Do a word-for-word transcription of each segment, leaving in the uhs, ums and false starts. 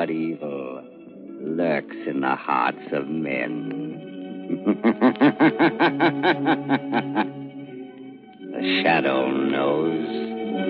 but evil lurks in the hearts of men. The shadow knows.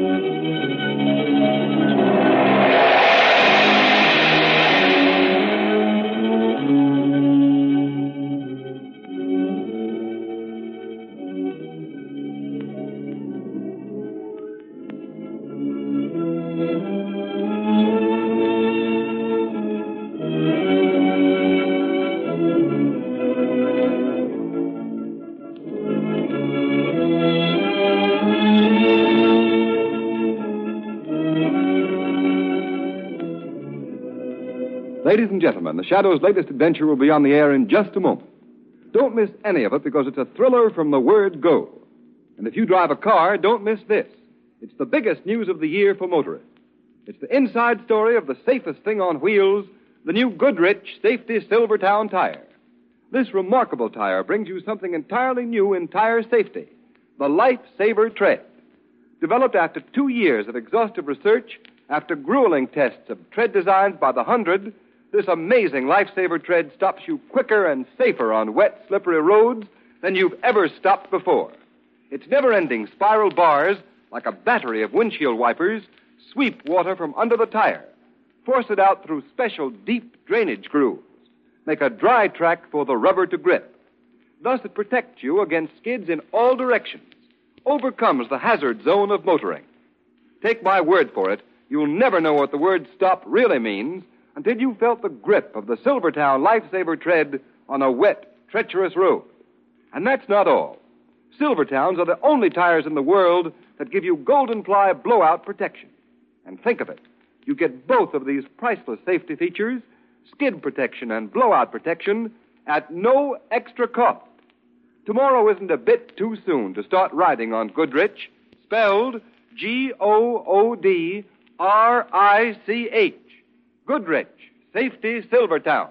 Ladies and gentlemen, The Shadow's latest adventure will be on the air in just a moment. Don't miss any of it because it's a thriller from the word go. And if you drive a car, don't miss this. It's the biggest news of the year for motorists. It's the inside story of the safest thing on wheels, the new Goodrich Safety Silvertown tire. This remarkable tire brings you something entirely new in tire safety, the Life-Saver Tread. Developed after two years of exhaustive research, after grueling tests of tread designs by the hundred, this amazing Life-Saver Tread stops you quicker and safer on wet, slippery roads than you've ever stopped before. Its never-ending spiral bars, like a battery of windshield wipers, sweep water from under the tire, force it out through special deep drainage grooves, make a dry track for the rubber to grip. Thus it protects you against skids in all directions, overcomes the hazard zone of motoring. Take my word for it, you'll never know what the word stop really means until you felt the grip of the Silvertown Life-Saver Tread on a wet, treacherous road. And that's not all. Silvertowns are the only tires in the world that give you golden ply blowout protection. And think of it. You get both of these priceless safety features, skid protection and blowout protection, at no extra cost. Tomorrow isn't a bit too soon to start riding on Goodrich, spelled G O O D R I C H. Goodrich, Safety Silvertown.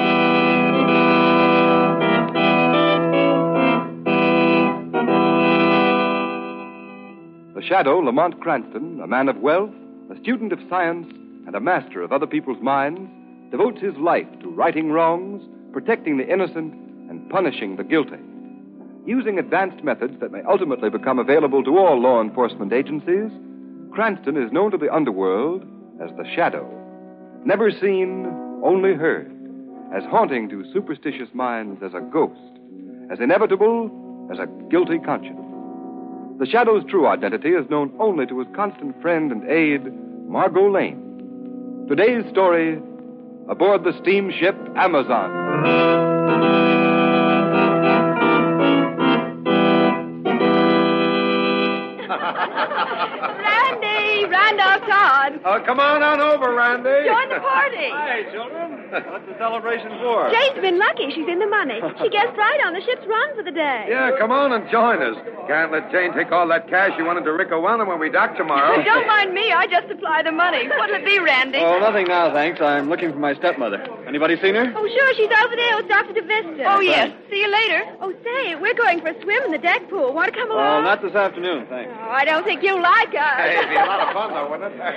The Shadow, Lamont Cranston, a man of wealth, a student of science, and a master of other people's minds, devotes his life to righting wrongs, protecting the innocent, and punishing the guilty. Using advanced methods that may ultimately become available to all law enforcement agencies, Cranston is known to the underworld as the Shadow. Never seen, only heard, as haunting to superstitious minds as a ghost, as inevitable as a guilty conscience. The Shadow's true identity is known only to his constant friend and aide, Margot Lane. Today's story, aboard the steamship Amazon. Randolph Todd. Oh, come on on over, Randy. Join the party. Hi, children. What's the celebration for? Jane's been lucky. She's in the money. She guessed right on the ship's run for the day. Yeah, come on and join us. Can't let Jane take all that cash you wanted to Riccowella when we dock tomorrow. But don't mind me. I just supply the money. What'll it be, Randy? Oh, nothing now, thanks. I'm looking for my stepmother. Anybody seen her? Oh, sure. She's over there with Doctor DeVista. Oh, yes. See you later. Oh, say, we're going for a swim in the deck pool. Want to come along? Oh, not this afternoon, thanks. Oh, I don't think you'll like us. Hey, it'd be a lot of fun, though, wouldn't it?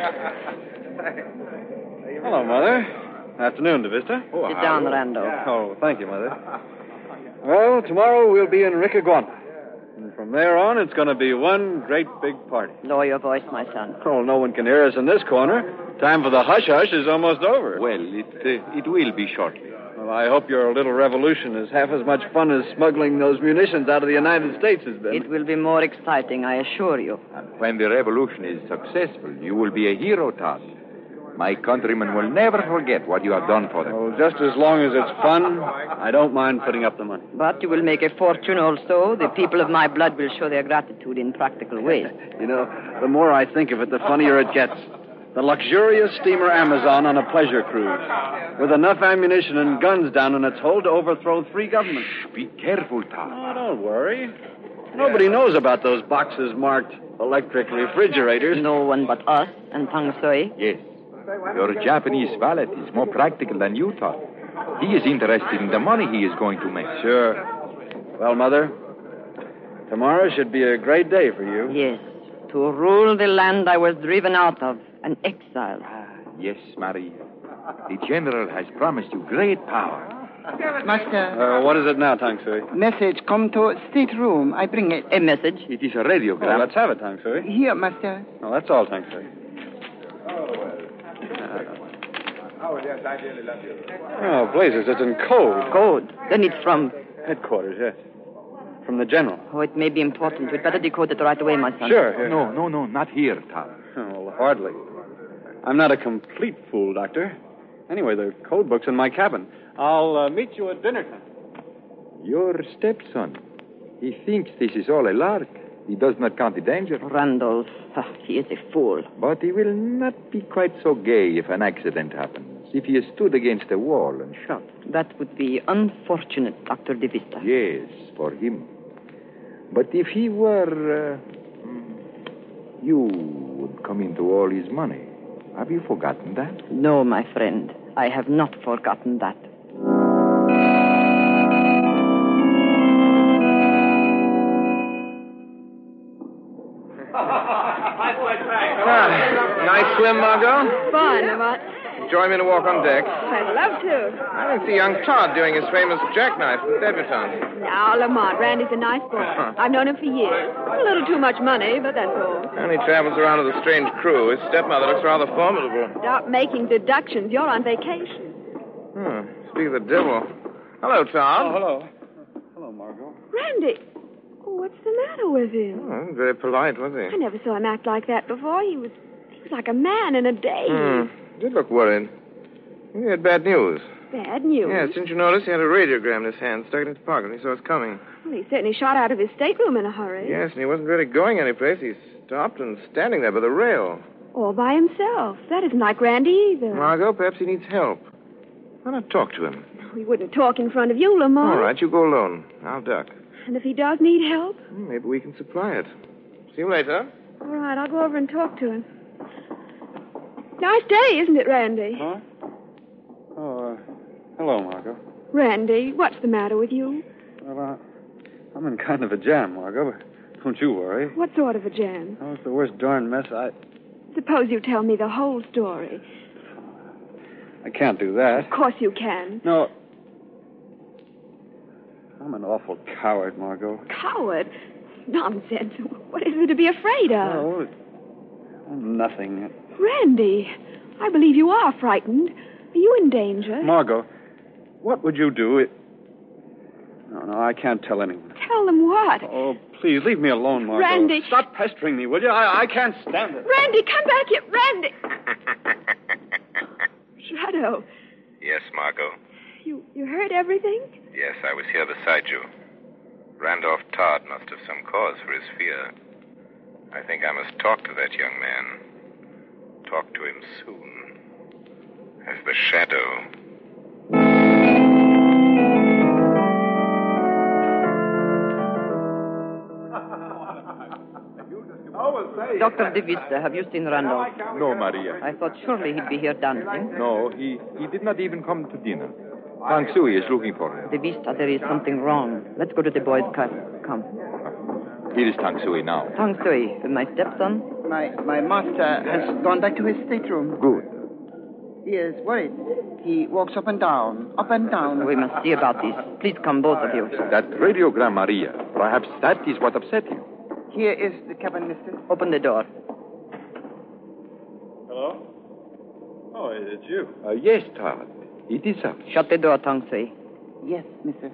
Hello, Mother. Afternoon, DeVista. Oh, Sit down, Randolph. Yeah. Oh, thank you, Mother. Well, tomorrow we'll be in Riccowella. And from there on, it's going to be one great big party. Lower your voice, my son. Oh, no one can hear us in this corner. Time for the hush-hush is almost over. Well, it, uh, it will be shortly. Well, I hope your little revolution is half as much fun as smuggling those munitions out of the United States has been. It will be more exciting, I assure you. And when the revolution is successful, you will be a hero, Todd. My countrymen will never forget what you have done for them. Oh, just as long as it's fun, I don't mind putting up the money. But you will make a fortune also. The people of my blood will show their gratitude in practical ways. You know, the more I think of it, the funnier it gets. The luxurious steamer Amazon on a pleasure cruise, with enough ammunition and guns down in its hold to overthrow three governments. Shh, be careful, Todd. Oh, don't worry. Nobody knows about those boxes marked electric refrigerators. No one but us and Tang Sui. Yes. Your Japanese valet is more practical than you thought. He is interested in the money he is going to make. Sure. Well, Mother, tomorrow should be a great day for you. Yes. To rule the land I was driven out of, an exile. Yes, Marie. The general has promised you great power. Master, Uh, what is it now, Tang Sui? message come to stateroom. I bring it. A message? It is a Well, radiogram. let's have it, Tang Sui. Here, master. Oh, that's all, Tang Sui. Oh, blazes, it's in code. Code. Then it's from... Headquarters, yes. From the general. Oh, it may be important. We'd better decode it right away, my son. Sure. Here. No, no, no, not here, Todd. Oh, well, hardly. I'm not a complete fool, Doctor. Anyway, the code book's in my cabin. I'll uh, meet you at dinner time. Your stepson. He thinks this is all a lark. He does not count the danger. Randolph. Ah, he is a fool. But he will not be quite so gay if an accident happens. If he is stood against a wall and shot. That would be unfortunate, Doctor De Vista. Yes, for him. But if he were... Uh, you would come into all his money. Have you forgotten that? No, my friend. I have not forgotten that. Ah, nice swim, Margot? Fun, what? Join me to walk on deck. I'd love to. I didn't see young Todd doing his famous jackknife with debutante. Now, Lamont, Randy's a nice boy. I've known him for years. A little too much money, but that's all. And he travels around with a strange crew. His stepmother looks rather formidable. Stop making deductions. You're on vacation. Hmm. Speak of the devil. Hello, Todd. Oh, hello. Hello, Margot. Randy. Oh, what's the matter with him? Oh, very polite, was I he? never saw him act like that before. He was, he was like a man in a daze. Hmm. Did look worried. He had bad news. Bad news. Yes, didn't you notice he had a radiogram in his hand, stuck in his pocket, and he saw us coming? Well, he certainly shot out of his stateroom in a hurry. Yes, and he wasn't really going anyplace. He stopped and standing there by the rail. All by himself. That isn't like Randy either. Margot, perhaps he needs help. Why not talk to him? He wouldn't talk in front of you, Lamont. All right, you go alone. I'll duck. And if he does need help? Hmm, Maybe we can supply it. See you later. All right, I'll go over and talk to him. Nice day, isn't it, Randy? Huh? Oh, uh, hello, Margot. Randy, what's the matter with you? Well, uh, I'm in kind of a jam, Margot, but don't you worry. What sort of a jam? Oh, it's the worst darn mess I... Suppose you tell me the whole story. I can't do that. Of course you can. No. I'm an awful coward, Margot. Coward? Nonsense. What is there to be afraid of? Oh, oh, nothing. Randy, I believe you are frightened. Are you in danger? Margot, what would you do if... No, no, I can't tell anyone. Tell them what? Oh, please, leave me alone, Margot. Randy. Stop pestering me, will you? I, I can't stand it. Randy, come back here. Randy. Shadow, Yes, Margot. you, you heard everything? Yes, I was here beside you. Randolph Todd must have some cause for his fear. I think I must talk to that young man. Talk to him soon. As the shadow. Doctor De Vista, have you seen Randolph? No, Maria. I thought surely he'd be here dancing. No, he, he did not even come to dinner. Tang Sui is looking for him. De Vista, there is something wrong. Let's go to the boys' car. Come. Here is Tang Sui now. Tang Sui, with my stepson? My my master has gone back to his stateroom. Good. He is worried. He walks up and down, up and down. We must see about this. Please come, both of you. That radiogram, Maria. Perhaps that is what upset him. Here is the cabin, mister. Open the door. Hello? Oh, it's you. Uh, yes, Todd. It is up. Shut the door, Tang Sui. Yes, mister.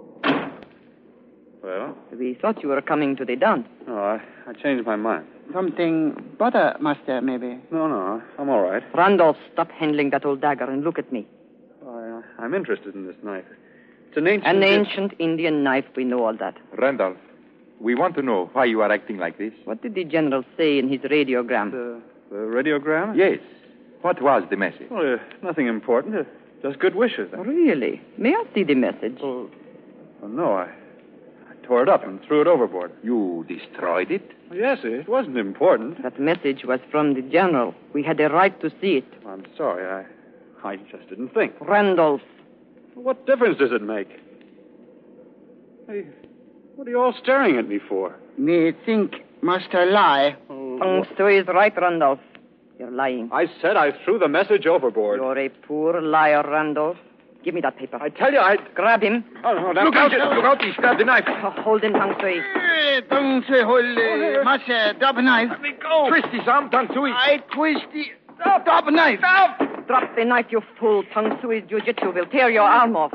Well? We thought you were coming to the dance. No, I, I changed my mind. Something butter, master, maybe. No, no, I'm all right. Randolph, stop handling that old dagger and look at me. I, I'm interested in this knife. It's an ancient... An ancient Indian knife, we know all that. Randolph, we want to know why you are acting like this. What did the general say in his radiogram? The, the radiogram? Yes. What was the message? Well, uh, nothing important. Uh, just good wishes. Really? May I see the message? Well, well, no, I, I tore it up and threw it overboard. You destroyed it? Well, yes, it wasn't important. That message was from the general. We had a right to see it. I'm sorry, I, I just didn't think. Randolph. What difference does it make? Hey, what are you all staring at me for? Me think master lie. Tang Sui is right, Randolph. You're lying. I said I threw the message overboard. You're a poor liar, Randolph. Give me that paper. I tell you, I... Grab him. Oh, no, that... Look out, look out, he's grabbed the knife. Oh, hold him, Tang Sui. Eh, Tang Sui, hold uh, Master, drop a knife. Let me go. Twist his arm, Tang Sui. I twist the... Stop, drop a knife. Stop. Drop the knife, you fool. Tang Sui's jiu-jitsu will tear your arm off.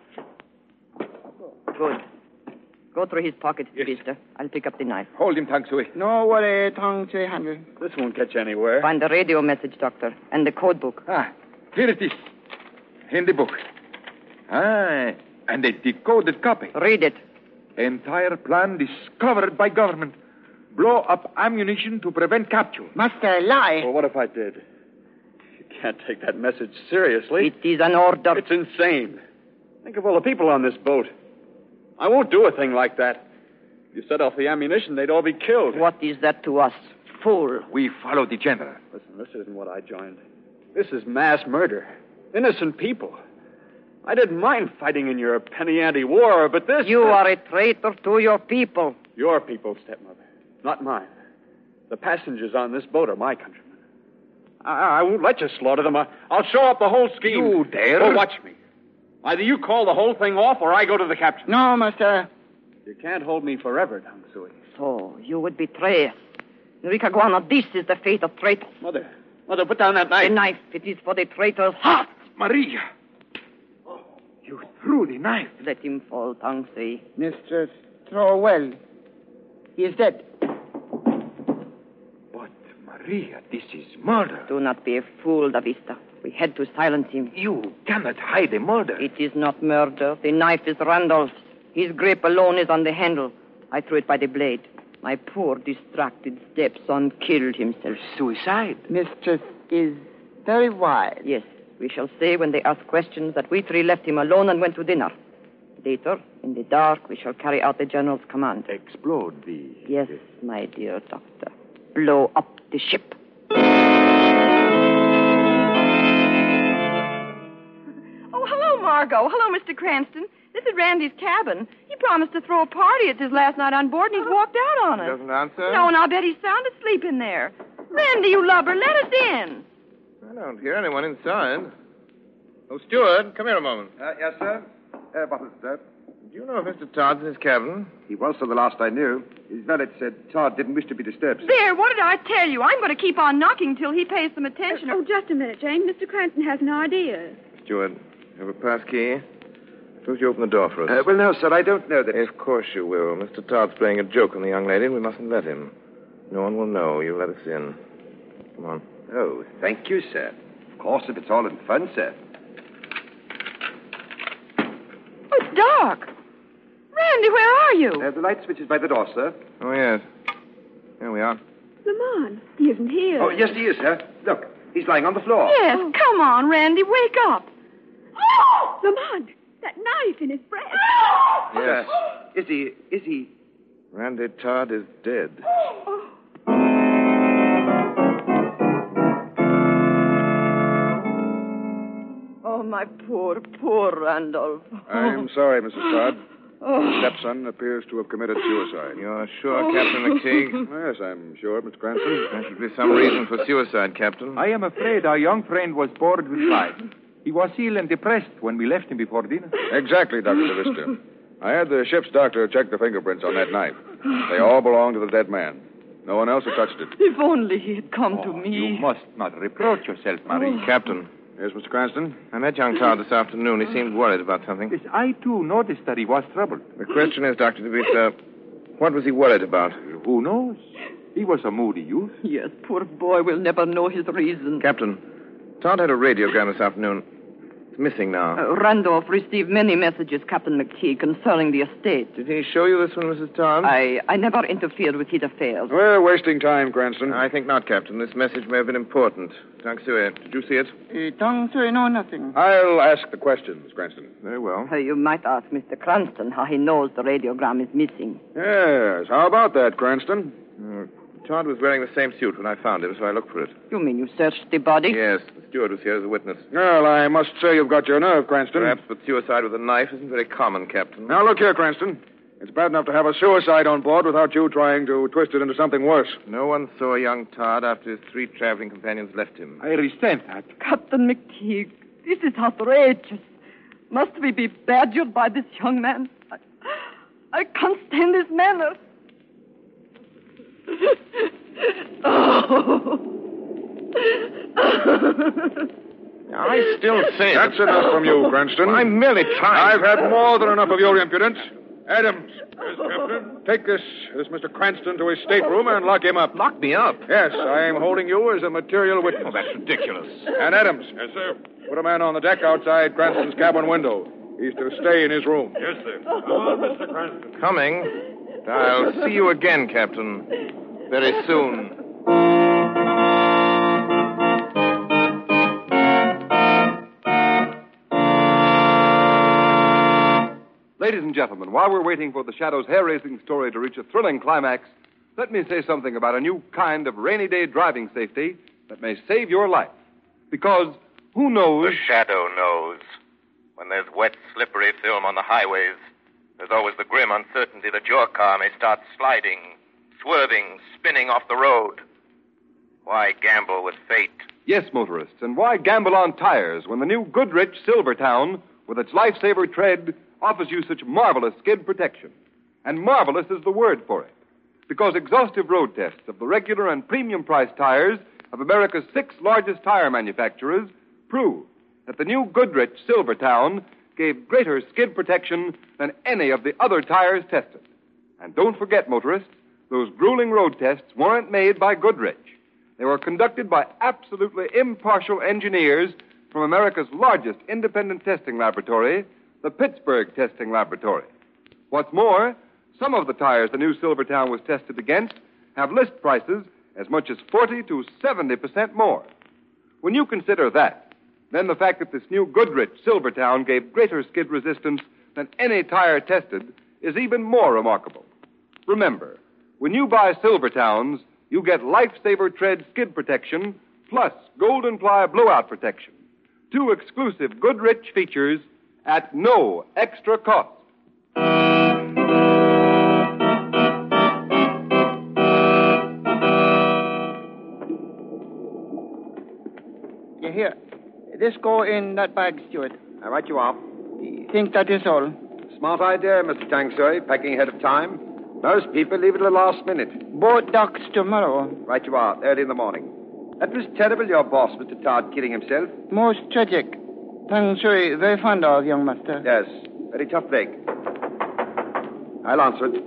Good. Go through his pockets, Yes. Vista. I'll pick up the knife. Hold him, Tang Sui. No worry, Tang Sui handle. This won't get you anywhere. Find the radio message, Doctor, and the code book. Ah, here it is. In the book. Ah, and a decoded copy. Read it. Entire plan discovered by government. Blow up ammunition to prevent capture. Master, lie. Well, what if I did? You can't take that message seriously. It is an order. It's insane. Think of all the people on this boat. I won't do a thing like that. If you set off the ammunition, they'd all be killed. What is that to us? Fool. We follow the general. Listen, this isn't what I joined. This is mass murder. Innocent people. I didn't mind fighting in your penny ante war, but this... You are a traitor to your people. Your people, stepmother. Not mine. The passengers on this boat are my countrymen. I, I won't let you slaughter them. I, I'll show up the whole scheme. You dare? Well, watch me. Either you call the whole thing off or I go to the captain. No, Master. You can't hold me forever, Tang Sui. So, you would betray us. Enrique Guana, this is the fate of traitors. Mother, mother, put down that knife. The knife, it is for the traitor's heart. Maria. Oh, you threw the knife. Let him fall, Tang Sui. Mistress, throw well. He is dead. But, Maria, this is murder. Do not be a fool, Davista. We had to silence him. You cannot hide a murder. It is not murder. The knife is Randolph's. His grip alone is on the handle. I threw it by the blade. My poor, distracted stepson killed himself. Suicide. Mistress is very wise. Yes, we shall say when they ask questions that we three left him alone and went to dinner. Later, in the dark, we shall carry out the general's command. Explode the... Yes, my dear doctor. Blow up the ship. Oh, hello, Margot. Hello, Mister Cranston. This is Randy's cabin. He promised to throw a party at his last night on board, and he's walked out on us. Doesn't answer? No, and I'll bet he's sound asleep in there. Randy, you lubber, let us in. I don't hear anyone inside. Oh, steward, come here a moment. Uh, yes, sir? Uh, what is that? Do you know if Mister Todd's in his cabin? He was for the last I knew. His valet said Todd didn't wish to be disturbed. There, what did I tell you? I'm going to keep on knocking till he pays some attention. Oh, just a minute, Jane. Mister Cranston has an idea. Steward, have a pass key? Suppose you open the door for us. Uh, well, no, sir, I don't know that... Of course you will. Mister Todd's playing a joke on the young lady, and we mustn't let him. No one will know. You let us in. Come on. Oh, thank you, sir. Of course, if it's all in fun, sir. Oh, it's dark. Randy, where are you? Uh, the light switch is by the door, sir. Oh, yes. Here we are. Lamont, he isn't here. Oh, yes, he is, sir. Look, he's lying on the floor. Yes, come on, Randy, wake up. Oh! Lamont, that knife in his breast. Yes. Is he... is he... Randy Todd is dead. Oh, my poor, poor Randolph. I'm sorry, Missus Todd. Oh. Stepson appears to have committed suicide. You're sure, Captain McTeague? Yes, I'm sure, Mister Cranston. There should be some reason for suicide, Captain. I am afraid our young friend was bored with life. He was ill and depressed when we left him before dinner. Exactly, Doctor DeVista. I had the ship's doctor check the fingerprints on that knife. They all belong to the dead man. No one else had touched it. If only he had come to Oh, me. you must not reproach yourself, Marie. Captain, Yes, Mister Cranston? I met young Todd this afternoon. He seemed worried about something. Yes, I, too, noticed that he was troubled. The question is, Doctor DeVista, what was he worried about? Who knows? He was a moody youth. Yes, poor boy will never know his reason. Captain, Todd had a radiogram this afternoon. It's missing now. Uh, Randolph received many messages, Captain McTeague, concerning the estate. Did he show you this one, Missus Todd? I, I never interfered with his affairs. We're wasting time, Cranston. I think not, Captain. This message may have been important. Tang Sui, did you see it? Uh, Tang Sui, no, nothing. I'll ask the questions, Cranston. Very well. Uh, you might ask Mister Cranston how he knows the radiogram is missing. Yes, how about that, Cranston? Uh, Todd was wearing the same suit when I found him, so I looked for it. You mean you searched the body? Yes, the steward was here as a witness. Well, I must say you've got your nerve, Cranston. Perhaps, but suicide with a knife isn't very common, Captain. Now, look here, Cranston. It's bad enough to have a suicide on board without you trying to twist it into something worse. No one saw young Todd after his three traveling companions left him. I resent that. Captain McTeague, this is outrageous. Must we be badgered by this young man? I, I can't stand his manners. Oh. I still say... That's enough from you, Cranston. I'm merely trying... I've had more than enough of your impudence. Adams, yes, Captain. Take this, this Mister Cranston to his stateroom and lock him up. Lock me up? Yes, I am holding you as a material witness. Oh, that's ridiculous. And Adams. Yes, sir. Put a man on the deck outside Cranston's cabin window. He's to stay in his room. Yes, sir. Come on, Mister Cranston. Coming. I'll see you again, Captain. Very soon. Ladies and gentlemen, while we're waiting for the Shadow's hair-raising story to reach a thrilling climax, let me say something about a new kind of rainy-day driving safety that may save your life. Because who knows... The Shadow knows. When there's wet, slippery film on the highways, there's always the grim uncertainty that your car may start sliding, swerving, spinning off the road. Why gamble with fate? Yes, motorists, and why gamble on tires when the new Goodrich Silvertown, with its lifesaver tread, offers you such marvelous skid protection? And marvelous is the word for it, because exhaustive road tests of the regular and premium price tires of America's six largest tire manufacturers prove that the new Goodrich Silvertown gave greater skid protection than any of the other tires tested. And don't forget, motorists, those grueling road tests weren't made by Goodrich. They were conducted by absolutely impartial engineers from America's largest independent testing laboratory, the Pittsburgh Testing Laboratory. What's more, some of the tires the new Silvertown was tested against have list prices as much as forty to seventy percent more. When you consider that, then the fact that this new Goodrich Silvertown gave greater skid resistance than any tire tested is even more remarkable. Remember, when you buy Silvertowns, you get Lifesaver Tread skid protection plus Golden Ply blowout protection. Two exclusive Goodrich features at no extra cost. Yeah, here. This go in that bag, Stuart. All right, you are. Think that is all. Smart idea, Mister Tangsoy, packing ahead of time. Most people leave it to the last minute. Boat docks tomorrow. Right you are, early in the morning. That was terrible, your boss, Mister Todd, killing himself. Most tragic. Tang Shui, very fond of, young master. Yes, very tough break. I'll answer it.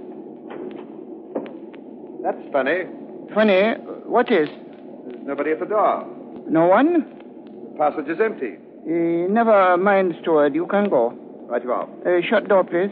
That's funny. Funny? What is? There's nobody at the door. No one? The passage is empty. Uh, never mind, steward. You can go. Right you are. Uh, shut door, please.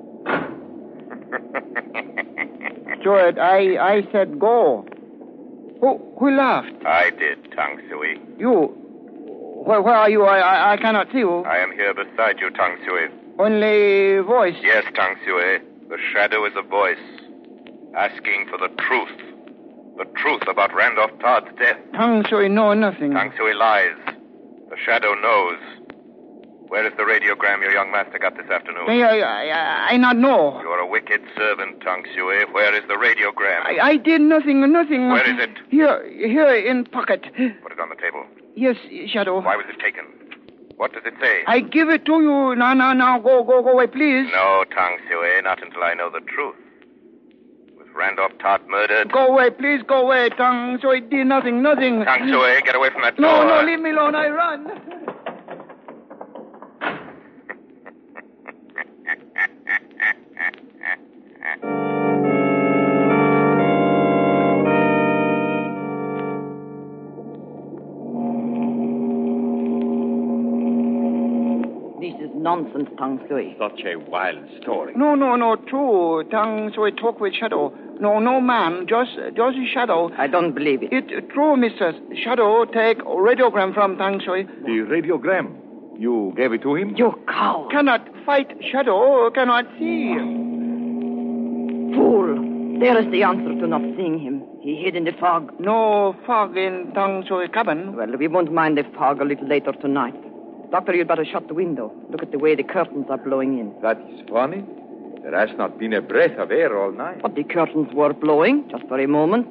Steward, I, I said go. Who, who laughed? I did, Tang Sui. You? Where, where are you? I, I, I cannot see you. I am here beside you, Tang Sui. Only voice? Yes, Tang Sui. The Shadow is a voice. Asking for the truth. The truth about Randolph Todd's death. Tang Sui know nothing. Tang Sui lies. The Shadow knows. Where is the radiogram your young master got this afternoon? I, I, I, I not know. You are a wicked servant, Tang Sui. Where is the radiogram? I, I did nothing, nothing. Where is it? Here, here in pocket. Put it on the table. Yes, Shadow. Why was it taken? What does it say? I give it to you. Now, now, now, go, go, go away, please. No, Tang Sui, not until I know the truth. Was Randolph Todd murdered? Go away, please, go away. Tang Sui did nothing, nothing. Tang Sui, get away from that door. No, no, leave me alone. I run. Nonsense, Tang Sui. Such a wild story. No, no, no, true. Tang Sui talk with Shadow. No, no man, just, just Shadow. I don't believe it. It true, mistress. Shadow take radiogram from Tang Sui. The radiogram? You gave it to him? You coward. Cannot fight Shadow, cannot see. Fool. There is the answer to not seeing him. He hid in the fog. No fog in Tang Sui cabin. Well, we won't mind the fog a little later tonight. Doctor, you'd better shut the window. Look at the way the curtains are blowing in. That is funny. There has not been a breath of air all night. But the curtains were blowing just for a moment.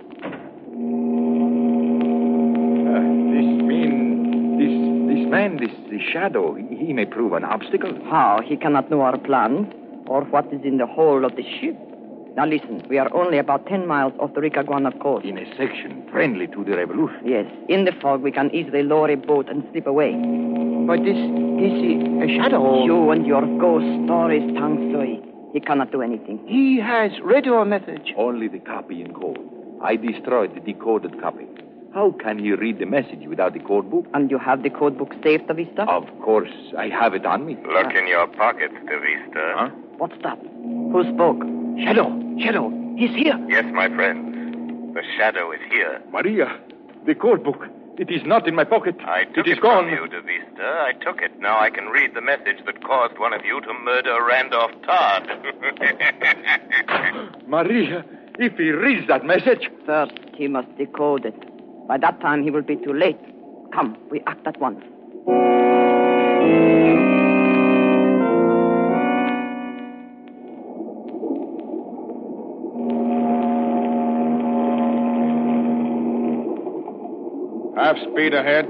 Uh, this mean... This this man, this, this shadow, he, he may prove an obstacle. How? He cannot know our plan or what is in the hold of the ship. Now listen, we are only about ten miles off the Ricaguana coast. In a section friendly to the revolution. Yes. In the fog, we can easily lower a boat and slip away. But this, this is a shadow. You and your ghost stories, Tang Sui. He cannot do anything. He has radio message. Only the copy in code. I destroyed the decoded copy. How can he read the message without the code book? And you have the code book saved, De Vista? Of course, I have it on me. Look in your pockets, De Vista. Huh? What's that? Who spoke? Shadow, Shadow, he's here. Yes, my friends. The shadow is here. Maria, the code book. It is not in my pocket. I took it is it gone. from you, De Vista. I took it. Now I can read the message that caused one of you to murder Randolph Todd. Maria, if he reads that message... First, he must decode it. By that time, he will be too late. Come, we act at once. Half speed ahead.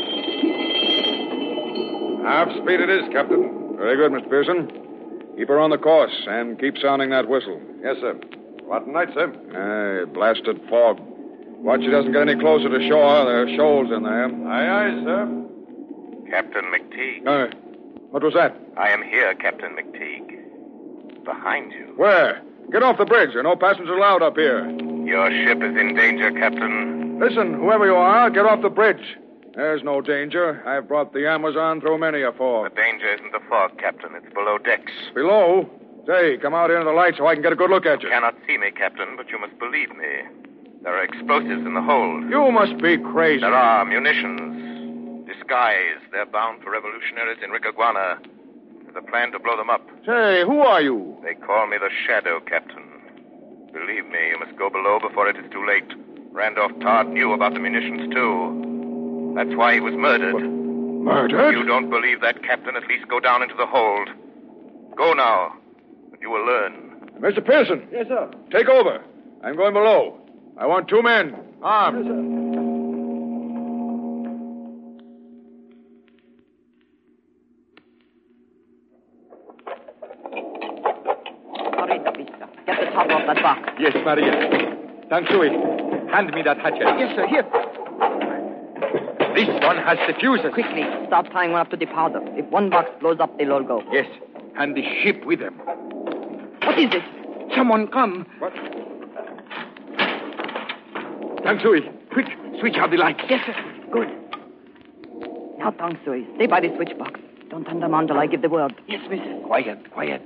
Half speed it is, Captain. Very good, Mister Pearson. Keep her on the course and keep sounding that whistle. Yes, sir. Rotten night, sir. Aye, blasted fog. Watch she doesn't get any closer to shore. There are shoals in there. Aye, aye, sir. Captain McTeague. Uh, what was that? I am here, Captain McTeague. Behind you. Where? Get off the bridge. There are no passengers allowed up here. Your ship is in danger, Captain. Listen, whoever you are, get off the bridge. There's no danger. I've brought the Amazon through many a fog. The danger isn't the fog, Captain. It's below decks. Below? Say, come out into the light so I can get a good look at you. You cannot see me, Captain, but you must believe me. There are explosives in the hold. You must be crazy. There are munitions. Disguised. They're bound for revolutionaries in Ricaguana. There's a plan to blow them up. Say, who are you? They call me the Shadow, Captain. Believe me, you must go below before it is too late. Randolph Todd knew about the munitions, too. That's why he was murdered. What? Murdered? If you don't believe that, Captain, at least go down into the hold. Go now, and you will learn. Mister Pearson. Yes, sir. Take over. I'm going below. I want two men, armed. Yes, sir. Hurry, De Vista. Get the top off that box. Yes, Maria. Tangsui, hand me that hatchet. Yes, sir, here. This one has the fuses. Quickly, start tying one up to the powder. If one box blows up, they'll all go. Yes, and the ship with them. What is it? Someone come. What? Tangsui, quick, switch out the lights. Yes, sir. Good. Now, Tang Sui, stay by the switch box. Don't turn them on till I give the word. Yes, missus. Quiet, quiet.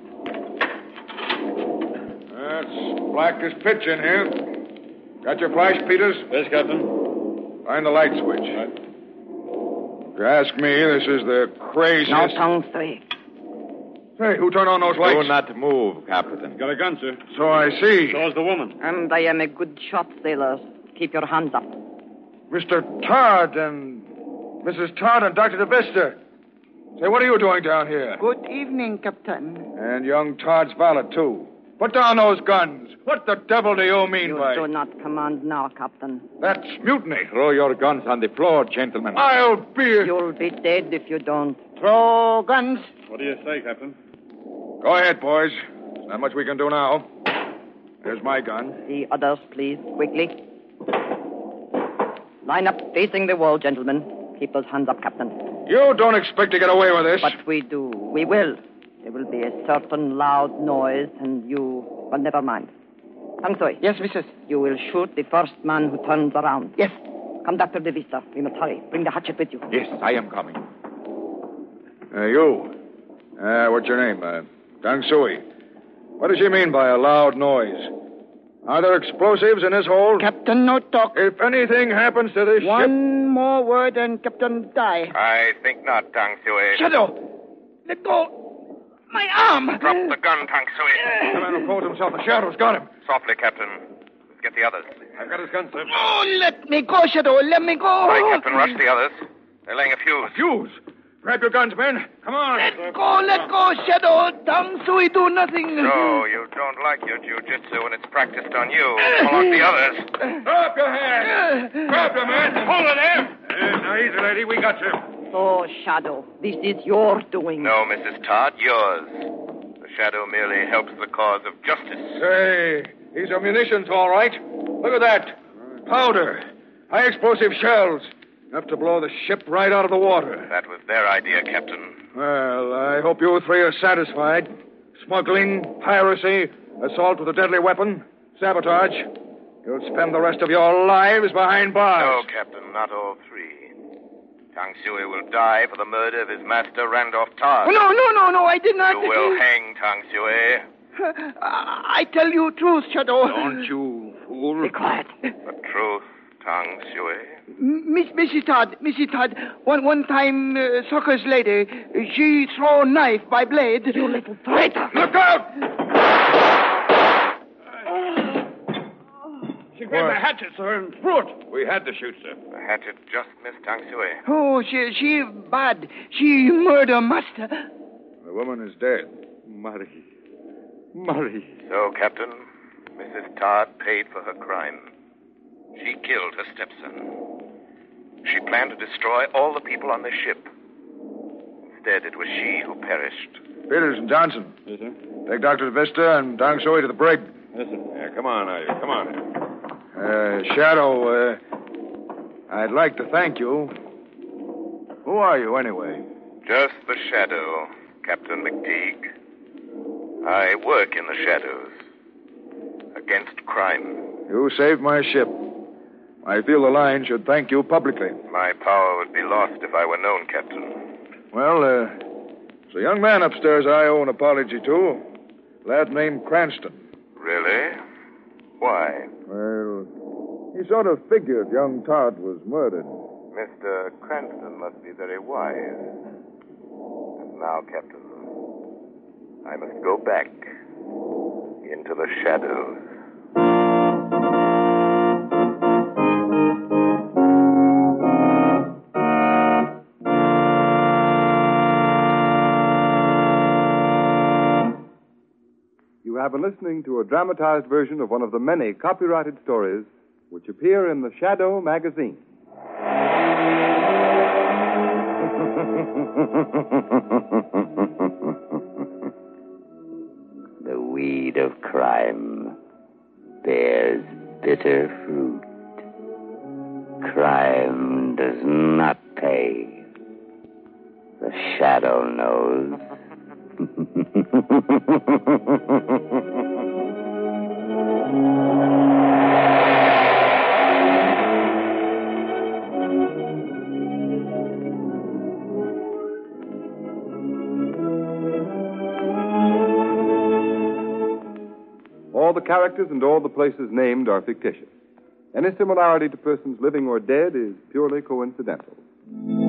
It's black as pitch in here. Got your flash, Peters? Yes, Captain. Find the light switch. Right. If you ask me, this is the craziest... Now, Tang Sui. Hey, who turned on those lights? Do not move, Captain. Got a gun, sir. So I see. So's the woman. And I am a good shot, sailors. Keep your hands up. Mister Todd and Missus Todd and Doctor DeVista. Say, what are you doing down here? Good evening, Captain. And young Todd's valet, too. Put down those guns. What the devil do you mean You by... do not command now, Captain. That's mutiny. Throw your guns on the floor, gentlemen. I'll be... You'll be dead if you don't. Throw guns. What do you say, Captain? Go ahead, boys. There's not much we can do now. There's my gun. The others, please, quickly. Line up facing the wall, gentlemen. Keep those hands up, Captain. You don't expect to get away with this. But we do. We will. There will be a certain loud noise, and you... Well, never mind. Tang Sui. Yes, missus. You will shoot the first man who turns around. Yes. Come, Doctor DeVista. We must hurry. Bring the hatchet with you. Yes, I am coming. Uh, you. Uh, what's your name? Uh, Tang Sui. What does she mean by a loud noise? Are there explosives in this hold? Captain, no talk. If anything happens to this One ship... One more word and Captain die. I think not, Tang Sui. Shadow! Let go! My arm! Drop the gun, Tang Sui. The man who calls himself the Shadow's got him. Softly, Captain. Let's get the others. I've got his gun, sir. Oh, let me go, Shadow. Let me go. All right, Captain, rush the others. They're laying a fuse. Fuse? Grab your guns, men. Come on. Let go, let go, Shadow. Tang Sui do nothing. So, you don't like your jiu-jitsu when it's practiced on you. Pull out the others. Drop your hands. Grab your man. Hold it there. Uh, now, easy, lady. We got you. Oh, Shadow, this is your doing. No, Missus Todd, yours. The Shadow merely helps the cause of justice. Say, these are munitions, all right. Look at that. Powder. High explosive shells. Enough to blow the ship right out of the water. That was their idea, Captain. Well, I hope you three are satisfied. Smuggling, piracy, assault with a deadly weapon, sabotage. You'll spend the rest of your lives behind bars. No, Captain, not all three. Tang Sui will die for the murder of his master, Randolph Todd. No, no, no, no, I did not... You will hang Tang Sui. I tell you truth, Shadow. Don't you, fool. Be quiet. The truth, Tang Sui. Miss Missus Todd, Missus Todd, one one time, uh, Sucker's lady, she throw knife by blade. You little traitor! Look out! She grabbed the hatchet, sir, and threw it. We had to shoot, sir. The hatchet just missed Tang Sui. Oh, she she bad. She murder master. The woman is dead. Murray. Murray. So, Captain, Missus Todd paid for her crime. She killed her stepson. She planned to destroy all the people on the ship. Instead, it was she who perished. Peters and Johnson. Yes, sir. Take Doctor Vista and Tang Sui to the brig. Yes, sir. Yeah, come on, now, you. Come on. Uh, Shadow, uh, I'd like to thank you. Who are you, anyway? Just the Shadow, Captain McTeague. I work in the shadows. Against crime. You saved my ship. I feel the line should thank you publicly. My power would be lost if I were known, Captain. Well, uh, there's a young man upstairs I owe an apology to. Lad named Cranston. Really? Why? Well, he sort of figured young Todd was murdered. Mister Cranston must be very wise. And now, Captain, I must go back into the shadows. You have been listening to a dramatized version of one of the many copyrighted stories which appear in the Shadow magazine. The weed of crime bears bitter fruit. Crime does not pay. The Shadow knows. All the characters and all the places named are fictitious. Any similarity to persons living or dead is purely coincidental.